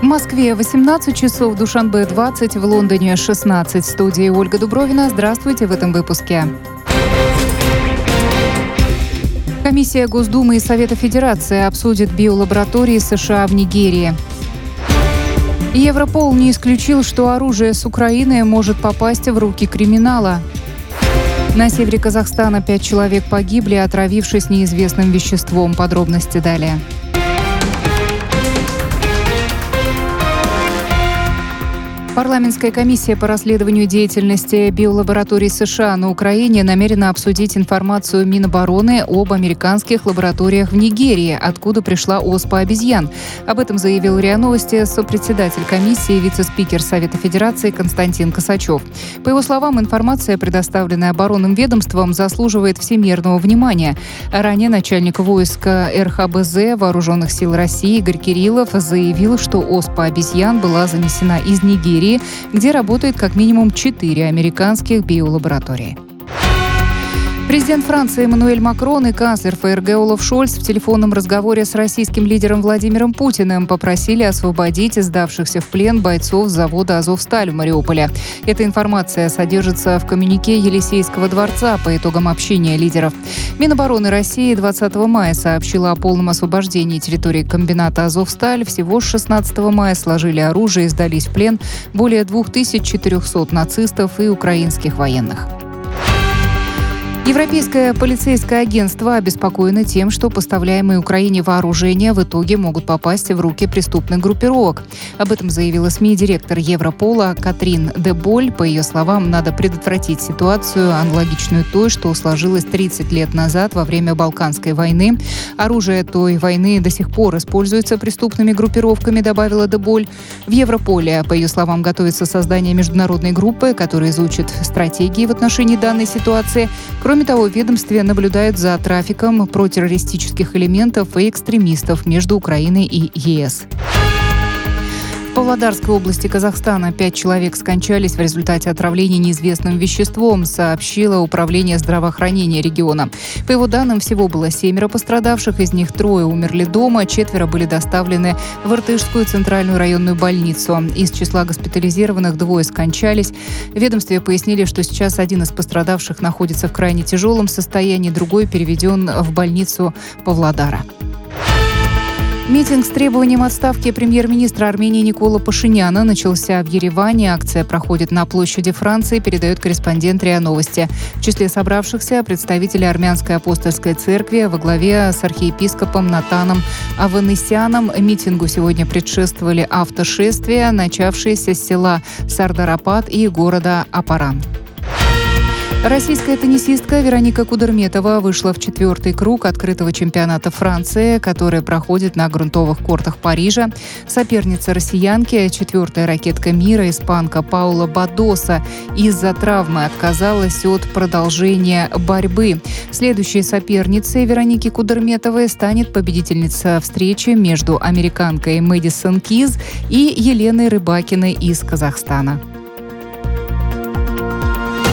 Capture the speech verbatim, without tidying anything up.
В Москве восемнадцать часов, в Душанбе двадцать, в Лондоне шестнадцать. В студии Ольга Дубровина. Здравствуйте в этом выпуске. Комиссия Госдумы и Совета Федерации обсудит биолаборатории США в Нигерии. Европол не исключил, что оружие с Украины может попасть в руки криминала. На севере Казахстана пять человек погибли, отравившись неизвестным веществом. Подробности далее. Парламентская комиссия по расследованию деятельности биолабораторий США на Украине намерена обсудить информацию Минобороны об американских лабораториях в Нигерии, откуда пришла оспа обезьян. Об этом заявил РИА Новости сопредседатель комиссии, вице-спикер Совета Федерации Константин Косачев. По его словам, информация, предоставленная оборонным ведомством, заслуживает всемирного внимания. Ранее начальник войск эр ха бэ зэ Вооруженных сил России Игорь Кириллов заявил, что оспа обезьян была занесена из Нигерии, где работает как минимум четыре американских биолаборатории. Президент Франции Эммануэль Макрон и канцлер эф эр гэ Олаф Шольц в телефонном разговоре с российским лидером Владимиром Путиным попросили освободить сдавшихся в плен бойцов завода «Азовсталь» в Мариуполе. Эта информация содержится в коммюнике Елисейского дворца по итогам общения лидеров. Минобороны России двадцатого мая сообщила о полном освобождении территории комбината «Азовсталь». Всего с шестнадцатого мая сложили оружие и сдались в плен более две тысячи четыреста нацистов и украинских военных. Европейское полицейское агентство обеспокоено тем, что поставляемые Украине вооружения в итоге могут попасть в руки преступных группировок. Об этом заявила СМИ директор Европола Катрин де Боль. По ее словам, надо предотвратить ситуацию, аналогичную той, что сложилась тридцать лет назад во время Балканской войны. Оружие той войны до сих пор используется преступными группировками, добавила де Боль. В Европоле, по ее словам, готовится создание международной группы, которая изучит стратегии в отношении данной ситуации. Кроме того, в ведомстве наблюдают за трафиком протеррористических элементов и экстремистов между Украиной и е эс. В Павлодарской области Казахстана пять человек скончались в результате отравления неизвестным веществом, сообщило Управление здравоохранения региона. По его данным, всего было семеро пострадавших, из них трое умерли дома, четверо были доставлены в Иртышскую центральную районную больницу. Из числа госпитализированных двое скончались. В ведомстве пояснили, что сейчас один из пострадавших находится в крайне тяжелом состоянии, другой переведен в больницу Павлодара. Митинг с требованием отставки премьер-министра Армении Никола Пашиняна начался в Ереване. Акция проходит на площади Франции, передает корреспондент РИА Новости. В числе собравшихся представители Армянской апостольской церкви во главе с архиепископом Натаном Аванесяном. Митингу сегодня предшествовали автошествия, начавшиеся с села Сардарапат и города Апаран. Российская теннисистка Вероника Кудерметова вышла в четвертый круг открытого чемпионата Франции, который проходит на грунтовых кортах Парижа. Соперница россиянки, четвертая ракетка мира, испанка Паула Бадоса, из-за травмы отказалась от продолжения борьбы. Следующей соперницей Вероники Кудерметовой станет победительница встречи между американкой Мэдисон Киз и Еленой Рыбакиной из Казахстана.